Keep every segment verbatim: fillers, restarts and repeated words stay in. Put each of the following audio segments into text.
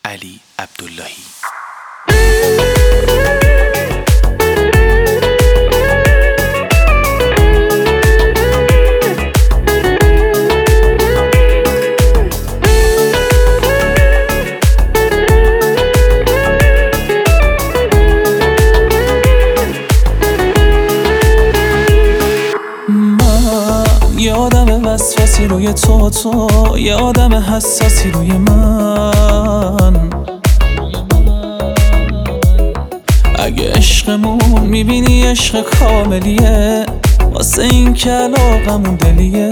علی عبداللهی. یه آدم وسواسی روی تو تو یه آدم حساسی روی من. اگه عشقمون میبینی عشق کاملیه، واسه این که علاقمون دلیه.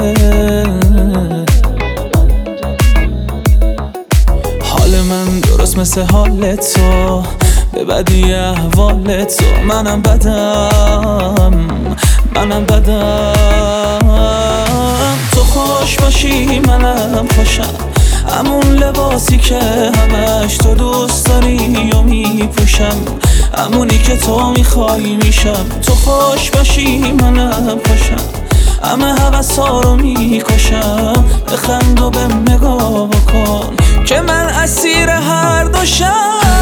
حال من درست مثل حال تو، به بدی احوال تو منم بدم، منم بدم. تو خوش باشی منم خوشم، همون لباسی که همش تو دوست داری و میپوشم، همونی که تو میخوای میشم. تو خوش باشی منم خوشم، همه حوثا رو میکشم. بخند و بهم نگاه بکن که من اسیر هر دوشم.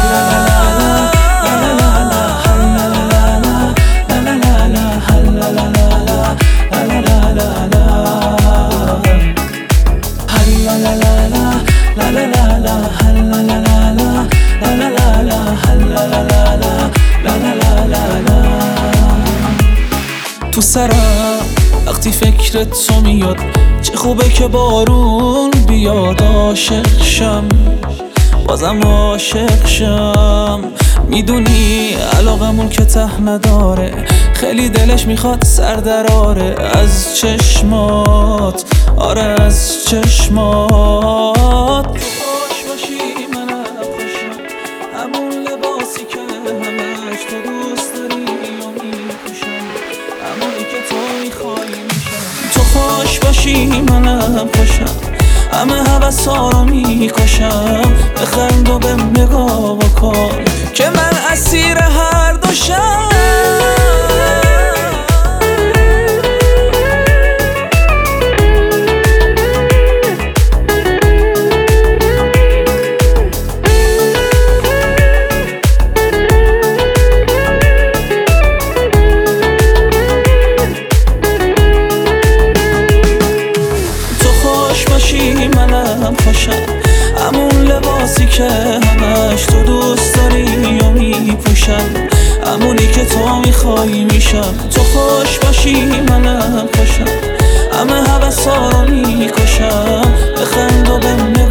تو سرم وقتی فکرت تو میاد، چه خوبه که بارون بیاد. عاشق شم بازم عاشق شم، میدونی علاقمون که ته نداره، خیلی دلش میخواد سر دراره از چشمات، آره از چشمات. خوش باشی منم خوشم، همون لباسی که همش تو دوست داری و میپوشم، همونی که تو میخوای میشم. تو خوش باشی منم خوشم، همه حوثا رو میکشم. بخند و بهم نگاه بکن که من اسیر هر دوشم. منم خوشم، همون لباسی که همش تو دوست داری و میپوشم، همونی که تو میخوای میشم. تو خوش باشی منم خوشم، همه حوثا رو میکشم. بخند و بهم